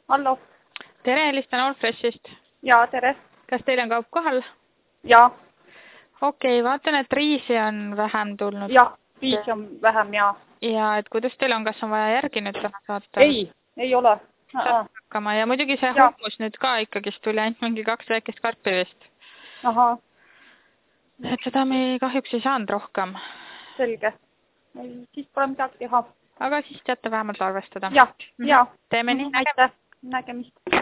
Hallo. Tere, helistan Allfreshist. Jaa, tere. Kas teil on kaup kohal? Jaa. Okei, vaatan, et riisi on vähem tulnud. Jah, riisi on vähem, jaa. Ja et kuidas teil on, kas on vaja järgi nüüd täna saata? Ei ole. Saab hakkama ja muidugi see Ja. hummus nüüd ka ikkagist tuli ainult mingi 2 väikest karpi vist. Ahaa, Et seda me kahjuks ei saanud rohkem. selge. Siis pole midagi teha. Aga siis teate vähemalt arvestada. Jah, jaa. Teeme nii. Aitäh. Nägemist.